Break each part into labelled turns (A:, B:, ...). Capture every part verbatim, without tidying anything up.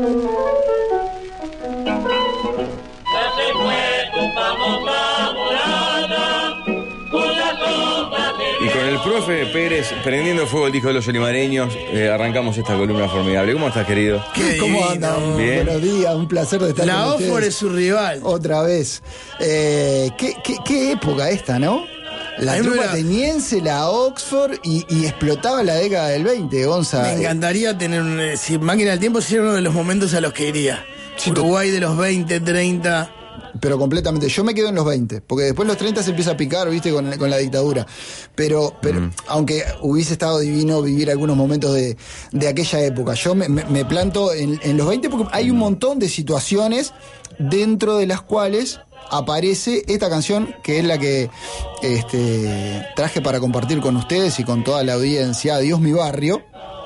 A: Y con el profe Pérez prendiendo fuego el disco de los olimareños, eh, arrancamos esta columna formidable. ¿Cómo estás, querido?
B: Qué ¿Cómo andan?
A: Bien.
B: Buenos días, un placer de estar
C: La
B: con ustedes.
C: Oxford es su rival.
B: Otra vez. Eh, ¿qué, qué, qué época esta, ¿no? La
C: A mí me
B: trupa
C: la-
B: ateniense, la Oxford, y, y explotaba la década del veinte, Gonza.
C: Me encantaría tener un, eh, si Máquina del Tiempo sería uno de los momentos a los que iría.
B: Sí,
C: Uruguay de los veinte, treinta.
B: Pero completamente. Yo me quedo en los veinte, porque después los treinta se empieza a picar, viste, con, con la dictadura. Pero, pero mm. aunque hubiese estado divino vivir algunos momentos de, de aquella época, yo me, me, me planto en, en los veinte porque hay un montón de situaciones dentro de las cuales aparece esta canción, que es la que este, traje para compartir con ustedes y con toda la audiencia, Adiós mi barrio.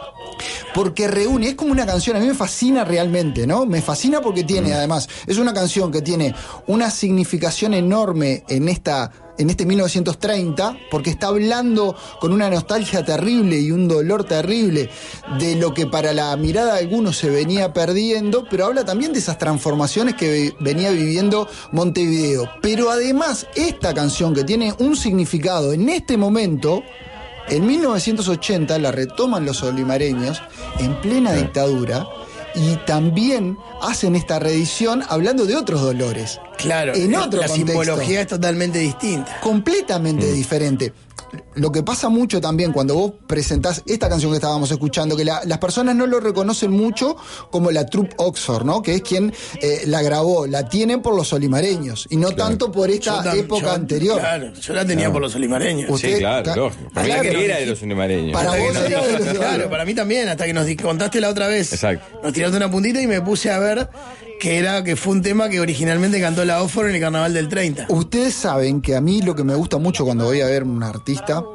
B: Porque reúne, es como una canción, a mí me fascina realmente, ¿no? Me fascina porque tiene, además, es una canción que tiene una significación enorme en esta, en este mil novecientos treinta, porque está hablando con una nostalgia terrible y un dolor terrible de lo que para la mirada de algunos se venía perdiendo, pero habla también de esas transformaciones que venía viviendo Montevideo. Pero además, esta canción que tiene un significado en este momento, en mil novecientos ochenta la retoman los olimareños en plena dictadura y también hacen esta reedición hablando de otros dolores.
C: Claro,
B: en otro
C: la
B: contexto.
C: simbología es totalmente distinta.
B: Completamente mm. diferente. Lo que pasa mucho también cuando vos presentás esta canción que estábamos escuchando, que la, las personas no lo reconocen mucho como la Troupe Oxford, ¿no? Que es quien eh, la grabó, la tienen por los olimareños y no claro. tanto por esta tam, época yo, anterior.
C: Claro, yo la tenía no. por los olimareños.
A: Usted, sí, claro, ca- lógico. Para
B: claro,
A: mí que era de los olimareños.
B: Para vos
C: era
B: era de los
C: olimareños. Claro, para mí también, hasta que nos contaste la otra vez.
A: Exacto.
C: Nos tiraste una puntita y me puse a ver que era que fue un tema que originalmente cantó la Oxford en el Carnaval del treinta.
B: Ustedes saben que a mí lo que me gusta mucho cuando voy a ver un artista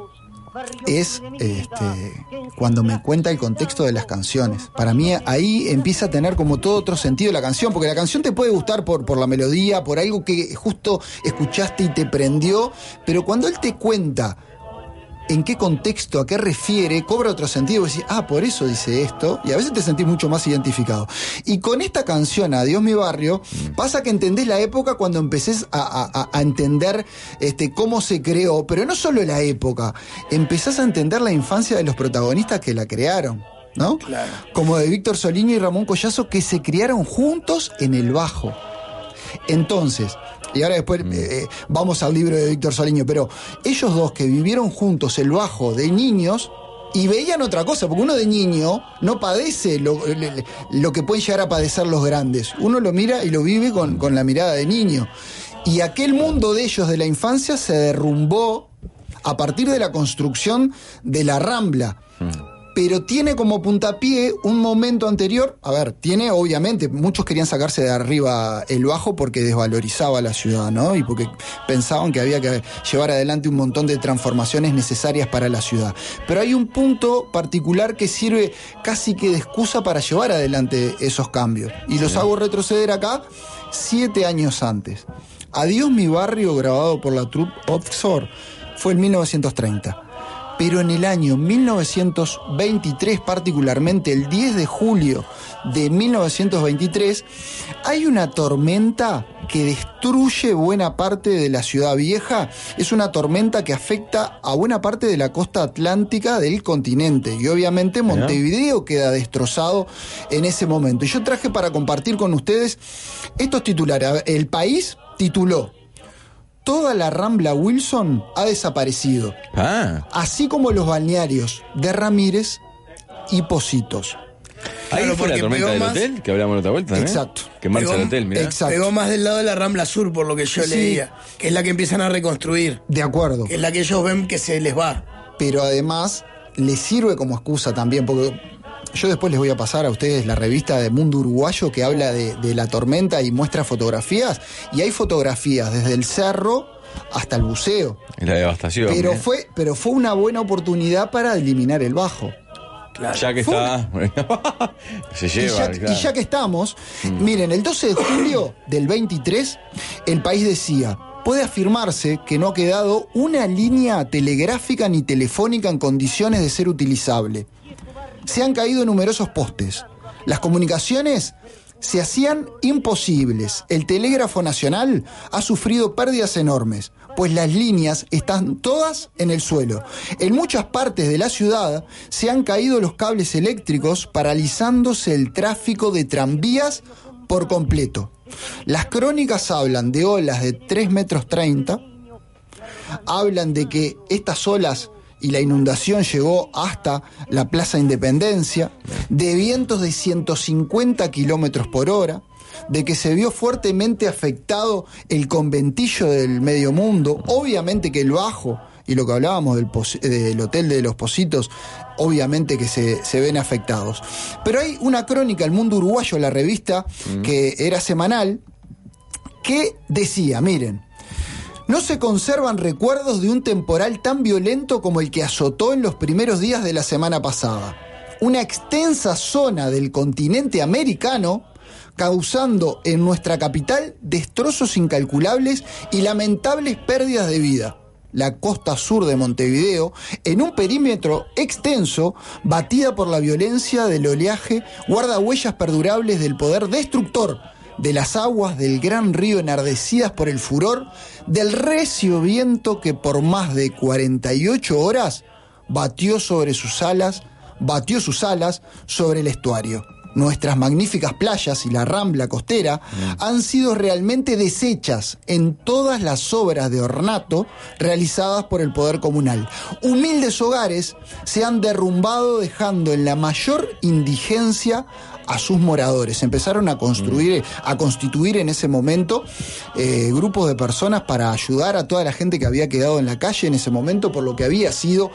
B: es este, cuando me cuenta el contexto de las canciones. Para mí ahí empieza a tener como todo otro sentido la canción, porque la canción te puede gustar por, por la melodía, por algo que justo escuchaste y te prendió, pero cuando él te cuenta en qué contexto, a qué refiere, cobra otro sentido. Vos decís, ah, por eso dice esto, y a veces te sentís mucho más identificado. Y con esta canción, Adiós mi barrio, mm. pasa que entendés la época cuando empecés a, a, a entender este, cómo se creó, pero no solo la época, empezás a entender la infancia de los protagonistas que la crearon, ¿no?
C: Claro.
B: Como de Víctor Soliño y Ramón Collazo, que se criaron juntos en el bajo. Entonces, y ahora después mm. eh, vamos al libro de Víctor Soliño, pero ellos dos que vivieron juntos el bajo de niños y veían otra cosa, porque uno de niño no padece lo, lo que pueden llegar a padecer los grandes. Uno lo mira y lo vive con, con la mirada de niño. Y aquel mundo de ellos de la infancia se derrumbó a partir de la construcción de la Rambla. Mm. Pero tiene como puntapié un momento anterior. A ver, tiene obviamente, muchos querían sacarse de arriba el bajo porque desvalorizaba la ciudad, ¿no? Y porque pensaban que había que llevar adelante un montón de transformaciones necesarias para la ciudad. Pero hay un punto particular que sirve casi que de excusa para llevar adelante esos cambios. Y los hago retroceder acá siete años antes. Adiós mi barrio, grabado por la Troupe Oxford, fue en mil novecientos treinta. Pero en el año mil novecientos veintitrés, particularmente el diez de julio de mil novecientos veintitrés, hay una tormenta que destruye buena parte de la ciudad vieja. Es una tormenta que afecta a buena parte de la costa atlántica del continente. Y obviamente Montevideo queda destrozado en ese momento. Y yo traje para compartir con ustedes estos titulares. El País tituló: toda la Rambla Wilson ha desaparecido,
A: ah.
B: así como los balnearios de Ramírez y Positos.
A: Ahí
C: Claro,
A: fue la tormenta del
C: más...
A: hotel, que hablamos la otra vuelta, ¿no?
B: Exacto.
A: Que marcha
C: Pegó,
A: el hotel, mirá.
B: Exacto.
C: Pegó más del lado de la Rambla Sur, por lo que yo
B: Sí.
C: leía, que es la que empiezan a reconstruir,
B: De acuerdo.
C: que es la que ellos ven que se les va.
B: Pero además les sirve como excusa también, porque yo después les voy a pasar a ustedes la revista de Mundo Uruguayo que habla de, de la tormenta y muestra fotografías, y hay fotografías desde el cerro hasta el buceo.
A: La devastación.
B: Pero
A: ¿eh?
B: fue, pero fue una buena oportunidad para eliminar el bajo.
C: Claro.
A: Ya que
B: Fue
A: está. Se
B: Y
A: lleva.
B: ya,
A: claro.
B: y ya que estamos, mm. miren, el doce de julio del veintitrés, el País decía: puede afirmarse que no ha quedado una línea telegráfica ni telefónica en condiciones de ser utilizable. Se han caído numerosos postes. Las comunicaciones se hacían imposibles. El telégrafo nacional ha sufrido pérdidas enormes, pues las líneas están todas en el suelo. En muchas partes de la ciudad se han caído los cables eléctricos, paralizándose el tráfico de tranvías por completo. Las crónicas hablan de olas de tres metros treinta, hablan de que estas olas y la inundación llegó hasta la Plaza Independencia, de vientos de ciento cincuenta kilómetros por hora, de que se vio fuertemente afectado el conventillo del Medio Mundo, obviamente que el Bajo, y lo que hablábamos del, del Hotel de los Pocitos, obviamente que se, se ven afectados. Pero hay una crónica, El Mundo Uruguayo, la revista, mm. que era semanal, que decía, miren, no se conservan recuerdos de un temporal tan violento como el que azotó en los primeros días de la semana pasada. Una extensa zona del continente americano, causando en nuestra capital destrozos incalculables y lamentables pérdidas de vida. La costa sur de Montevideo, en un perímetro extenso, batida por la violencia del oleaje, guarda huellas perdurables del poder destructor de las aguas del gran río enardecidas por el furor del recio viento que por más de cuarenta y ocho horas batió sobre sus alas, batió sus alas sobre el estuario. Nuestras magníficas playas y la rambla costera mm. han sido realmente deshechas en todas las obras de ornato realizadas por el poder comunal. Humildes hogares se han derrumbado, dejando en la mayor indigencia a sus moradores. Empezaron a construir, a constituir en ese momento eh, grupos de personas para ayudar a toda la gente que había quedado en la calle en ese momento por lo que había sido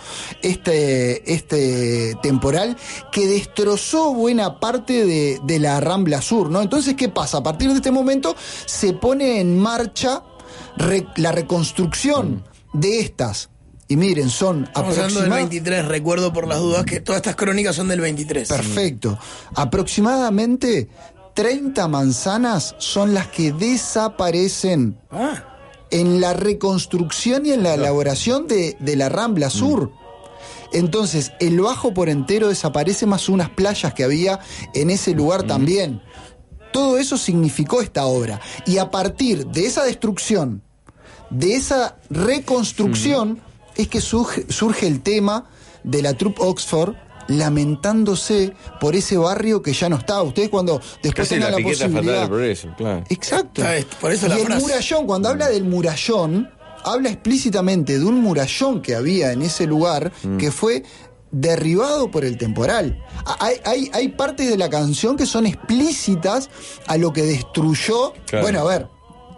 B: este, este temporal que destrozó buena parte de, de la Rambla Sur, ¿no? Entonces, ¿qué pasa? A partir de este momento se pone en marcha re, la reconstrucción mm. de estas. Y miren, son
C: Estamos hablando del veintitrés, recuerdo por las dudas que todas estas crónicas son del veintitrés.
B: Perfecto. Aproximadamente treinta manzanas son las que desaparecen ah. en la reconstrucción y en la elaboración de, de la Rambla Sur. Mm. Entonces, el Bajo por entero desaparece, más unas playas que había en ese lugar mm. también. Todo eso significó esta obra. Y a partir de esa destrucción, de esa reconstrucción, mm. es que surge, surge el tema de la Troupe Oxford lamentándose por ese barrio que ya no está. Ustedes cuando después tengan la, la posibilidad...
A: Por eso, claro.
B: Exacto.
C: Por eso la
B: y el
C: frase.
B: murallón, cuando mm. habla del murallón, habla explícitamente de un murallón que había en ese lugar mm. que fue derribado por el temporal. Hay, hay, hay partes de la canción que son explícitas a lo que destruyó... Claro. Bueno, a ver,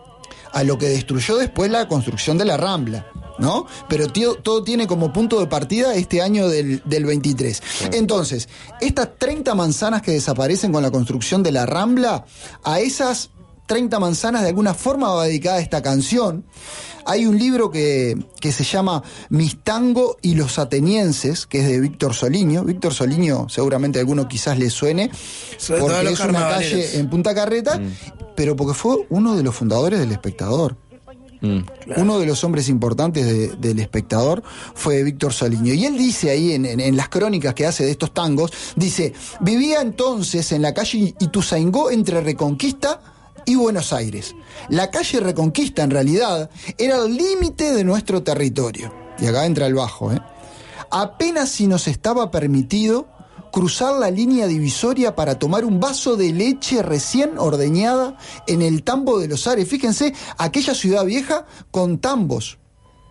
B: a lo que destruyó después la construcción de la Rambla, ¿no? Pero tío, todo tiene como punto de partida este año del, del veintitrés. Sí. Entonces, estas treinta manzanas que desaparecen con la construcción de la Rambla, a esas treinta manzanas de alguna forma va dedicada esta canción. Hay un libro que, que se llama Mis Tango y los Atenienses, que es de Víctor Soliño. Víctor Soliño, seguramente a alguno quizás le suene, sobre porque es una calle en Punta Carreta, mm. pero porque fue uno de los fundadores del Espectador. Mm, claro. Uno de los hombres importantes de, del Espectador fue Víctor Soliño. Y él dice ahí en, en, en las crónicas que hace de estos tangos, dice, vivía entonces en la calle Ituzaingó entre Reconquista y Buenos Aires. La calle Reconquista en realidad era el límite de nuestro territorio. Y acá entra el Bajo, ¿eh? Apenas si nos estaba permitido cruzar la línea divisoria para tomar un vaso de leche recién ordeñada en el tambo de los Ares. Fíjense, aquella ciudad vieja con tambos.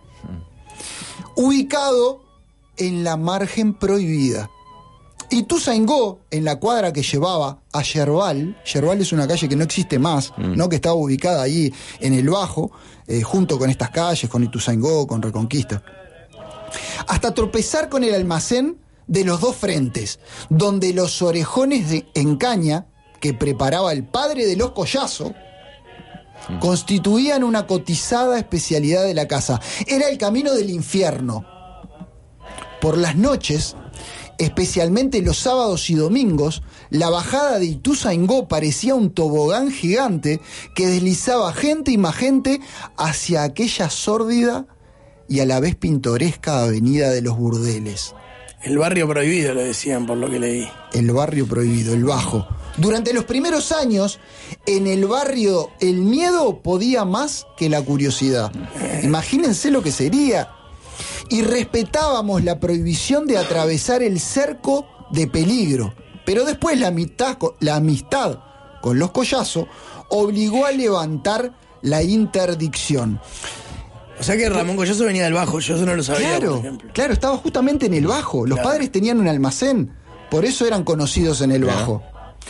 B: Ubicado en la margen prohibida. Ituzaingó, en la cuadra que llevaba a Yerbal, Yerbal es una calle que no existe más, mm. ¿no? Que estaba ubicada ahí en el Bajo, eh, junto con estas calles, con Ituzaingó, con Reconquista. Hasta tropezar con el almacén de los dos frentes, donde los orejones de, en caña, que preparaba el padre de los Collazo, mm. constituían una cotizada especialidad de la casa. Era el camino del infierno. Por las noches, especialmente los sábados y domingos, la bajada de Ituzaingó parecía un tobogán gigante que deslizaba gente y más gente hacia aquella sórdida y a la vez pintoresca avenida de los burdeles.
C: El barrio prohibido, lo decían, por lo que leí.
B: El barrio prohibido, el Bajo. Durante los primeros años, en el barrio, el miedo podía más que la curiosidad. Imagínense lo que sería. Y respetábamos la prohibición de atravesar el cerco de peligro. Pero después la amistad, la amistad con los Collazo obligó a levantar la interdicción.
C: O sea que Ramón Collazo venía del Bajo, yo eso no lo sabía,
B: Claro,
C: por ejemplo.
B: claro, estaba justamente en el Bajo. Los
C: Claro.
B: padres tenían un almacén, por eso eran conocidos en el
A: Claro.
B: Bajo.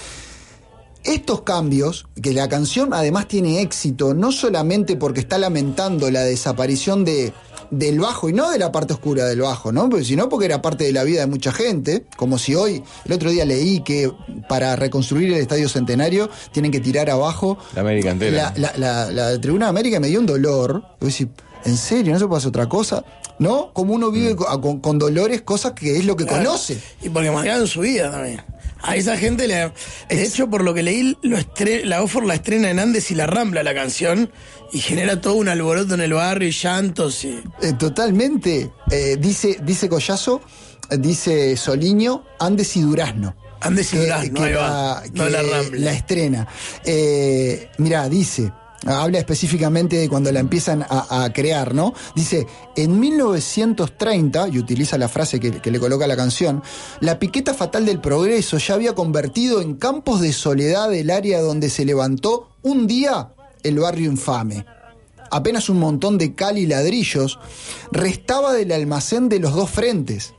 B: Estos cambios, que la canción además tiene éxito, no solamente porque está lamentando la desaparición de, del Bajo, y no de la parte oscura del Bajo, ¿no? Porque, sino porque era parte de la vida de mucha gente, como si hoy, el otro día leí que para reconstruir el Estadio Centenario tienen que tirar abajo
A: La América entera.
B: la, la, la, la Tribuna de América. Me dio un dolor. Yo decía, ¿en serio? ¿No se puede hacer otra cosa? ¿No? Como uno vive
A: Mm.
B: con, con- con dolores, cosas que es lo que
C: Claro.
B: conoce.
C: Y porque marcaron su vida también. A esa gente le. De hecho, por lo que leí, lo estre- la Oxford la estrena en Andes y la Rambla la canción. Y genera todo un alboroto en el barrio y llantos y.
B: Eh, totalmente. Eh, dice, dice Collazo, eh, dice Soliño, Andes y Durazno.
C: Andes y
B: Que-
C: Durazno,
B: que
C: ahí va.
B: la,
C: No
B: que
C: la Rambla.
B: la estrena. Eh, mirá, dice, habla específicamente de cuando la empiezan a, a crear, ¿no? Dice, en mil novecientos treinta, y utiliza la frase que, que le coloca la canción, la piqueta fatal del progreso ya había convertido en campos de soledad el área donde se levantó un día el barrio infame. Apenas un montón de cal y ladrillos restaba del almacén de los dos frentes.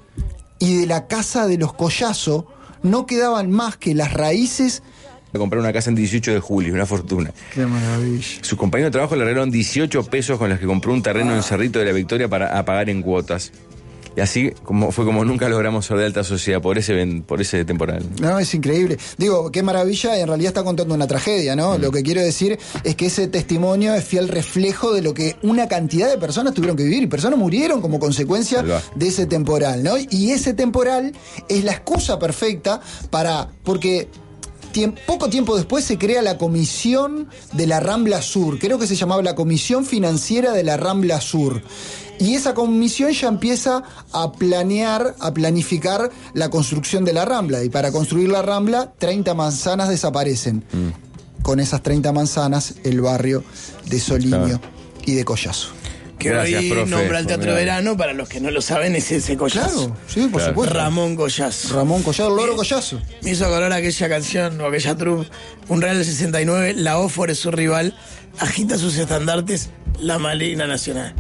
B: Y de la casa de los Collazo no quedaban más que las raíces.
A: A comprar una casa en dieciocho de julio, una fortuna.
B: ¡Qué maravilla!
A: Sus compañeros de trabajo le regalaron dieciocho pesos con los que compró un terreno en Cerrito de la Victoria para a pagar en cuotas. Y así como fue como nunca logramos ser de alta sociedad por ese ven- por ese temporal.
B: No, es increíble. Digo, qué maravilla, en realidad está contando una tragedia, ¿no?
A: Mm.
B: Lo que quiero decir es que ese testimonio es fiel reflejo de lo que una cantidad de personas tuvieron que vivir y personas murieron como consecuencia
A: Ahí va.
B: de ese temporal, ¿no? Y ese temporal es la excusa perfecta para. Porque. Tiem- poco tiempo después se crea la Comisión de la Rambla Sur, creo que se llamaba la Comisión Financiera de la Rambla Sur. Y esa comisión ya empieza a planear, a planificar la construcción de la Rambla. Y para construir la Rambla, treinta manzanas desaparecen.
A: Mm.
B: Con esas treinta manzanas, el barrio de Soliño
A: Claro.
B: y de Collazo.
C: Que
A: Gracias,
C: hoy
A: profe,
C: nombra el Teatro
A: formidable.
C: Verano, para los que no lo saben, es ese Collazo.
B: Claro, sí, por
A: Claro.
B: supuesto.
C: Ramón Collazo.
B: Ramón Collazo, Loro Collazo.
C: Me hizo acordar aquella canción o aquella troupe, un Real del sesenta y nueve, la Oxford es su rival, agita sus estandartes, la Marina Nacional.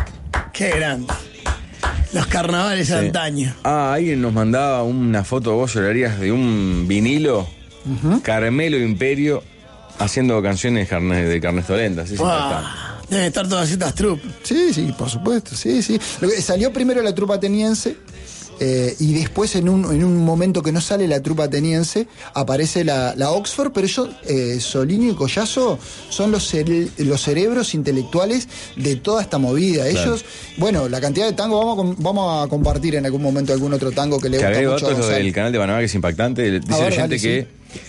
C: Qué grande. Los carnavales
A: Sí.
C: antaño.
A: Ah, alguien nos mandaba una foto, vos llorarías, de un vinilo, Carmelo Imperio, haciendo canciones carne- de Carnestolenta. Sí, sí,
C: Wow. Deben estar todas estas troupes.
B: Sí, sí, por supuesto, sí, sí. Lo que- salió primero la trupa ateniense eh, y después en un, en un momento que no sale la trupa ateniense aparece la, la Oxford, pero ellos, eh, Soliño y Collazo, son los, cere- los cerebros intelectuales de toda esta movida.
A: Claro.
B: Ellos, bueno, la cantidad de tango, vamos a, com- vamos a compartir en algún momento algún otro tango que le
A: Te
B: gusta
A: agrego
B: mucho a
A: datos lo
B: Gonzalo.
A: del canal de Panamá, que es impactante. Dice
B: A ver,
A: el oyente
B: dale,
A: que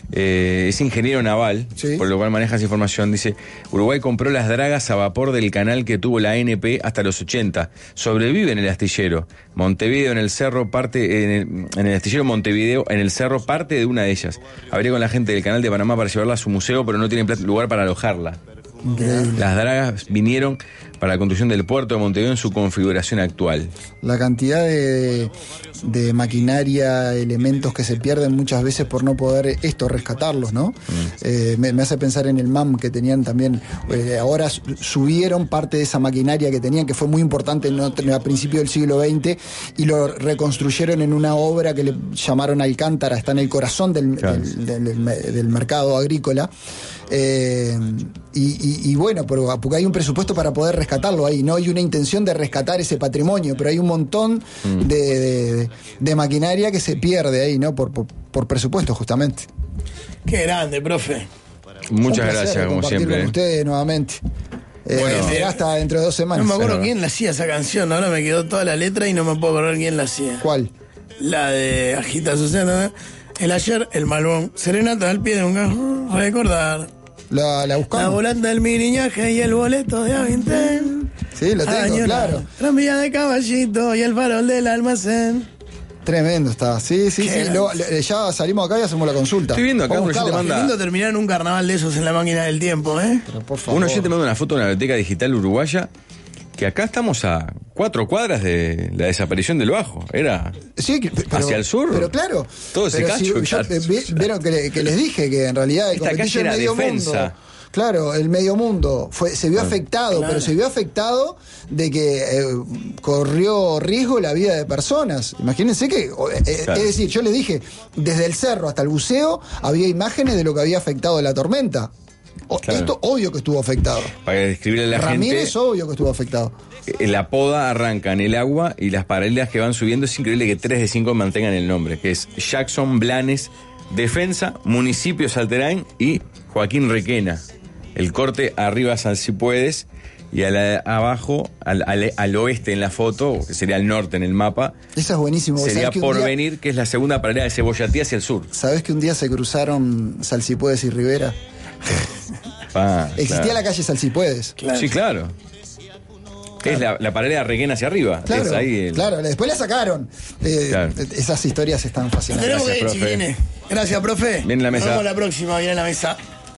A: eh, es ingeniero naval,
B: Sí.
A: por lo cual maneja esa información. Dice, Uruguay compró las dragas a vapor del canal que tuvo la A N P hasta los ochenta. Sobrevive en el astillero. Montevideo en el cerro, parte en el, en el astillero Montevideo, en el cerro, parte de una de ellas. Hablé con la gente del canal de Panamá para llevarla a su museo, pero no tienen plat- lugar para alojarla.
B: Increíble.
A: Las dragas vinieron para la construcción del puerto de Montevideo en su configuración actual.
B: La cantidad de, de maquinaria, elementos que se pierden muchas veces por no poder esto, rescatarlos, ¿no? Eh, me, me hace pensar en el M A M que tenían también, eh, ahora su- subieron parte de esa maquinaria que tenían, que fue muy importante en, otro- a principios del siglo veinte, y lo reconstruyeron en una obra que le llamaron Alcántara, está en el corazón del,
A: Claro.
B: del, del- del me- del mercado agrícola. Eh, y, y- y bueno, pero- porque hay un presupuesto para poder rescatarlo ahí, ¿no? Hay una intención de rescatar ese patrimonio, pero hay un montón de, de- de maquinaria que se pierde ahí, ¿no? Por, por, por presupuesto, justamente.
C: Qué grande, profe.
A: Muchas
B: Un placer
A: gracias, como
B: compartir
A: siempre.
B: con ustedes nuevamente. Eh,
C: Bueno,
B: será hasta dentro de dos semanas.
C: No me acuerdo
A: Bueno.
C: quién la hacía esa canción, ahora me quedó toda la letra y no me puedo acordar quién la hacía.
B: ¿Cuál?
C: La de Agita su seno, el ayer, el malbón, serenata al pie de un cajón, recordar.
B: ¿La, la
C: La
B: buscamos?
C: volante del miriñaje y el boleto de Avintén.
B: Sí, lo tengo,
C: Añorar.
B: claro.
C: Tranvía de caballito y el farol del almacén.
B: Tremendo está. Sí, sí,
C: Qué
B: sí. Luego, le- ya salimos acá y hacemos la consulta.
A: Estoy viendo acá,
B: Vamos a
A: uno ya te
B: buscarla.
A: manda-
C: Qué lindo terminar en un carnaval de esos en la máquina del tiempo, ¿eh?
B: Pero por favor.
A: Un oyente manda una foto de una biblioteca digital uruguaya que acá estamos a cuatro cuadras de la desaparición del Bajo. Era
B: Sí, que- pero,
A: hacia el sur.
B: Pero claro.
A: Todo ese
B: pero
A: cacho,
B: yo-
A: claro.
B: eh, vi- Vieron que, le- que les dije que en realidad el
A: Esta
B: competition
A: calle era
B: medio
A: defensa.
B: mundo. Claro, el medio mundo fue, se vio afectado,
C: claro.
B: pero se vio afectado de que eh, corrió riesgo la vida de personas. Imagínense que, eh, eh,
A: Claro.
B: es decir, yo les dije, desde el cerro hasta el buceo había imágenes de lo que había afectado la tormenta. O-
A: Claro.
B: Esto obvio que estuvo afectado.
A: para describirle a la
B: Ramírez
A: gente.
B: obvio que estuvo afectado.
A: eh, La poda arranca en el agua y las paralelas que van subiendo es increíble que tres de cinco mantengan el nombre, que es Jackson, Blanes, Defensa, Municipio Salterain y Joaquín Requena. El corte arriba San Cipuedes y a la- abajo, al, al- al oeste en la foto, que sería al norte en el mapa,
B: Eso es buenísimo. ¿Sabés
A: sería
B: que un día-
A: Porvenir, que es la segunda paralela de Cebollatí hacia el sur.
B: ¿Sabés que un día se cruzaron Salsipuedes y Rivera?
A: Ah,
B: Existía
A: claro.
B: la calle Salsipuedes.
C: Claro.
A: Sí, claro. Es la, la paralela Requena hacia arriba.
B: Claro,
A: es ahí el-
B: claro, después la sacaron. Eh,
A: Claro.
B: Esas historias están
C: Nos
B: fascinantes.
C: tenemos
A: Gracias,
C: que ir,
A: profe.
C: chiquilines. Gracias, profe.
A: Viene la mesa.
C: Nos vemos la próxima, viene la mesa.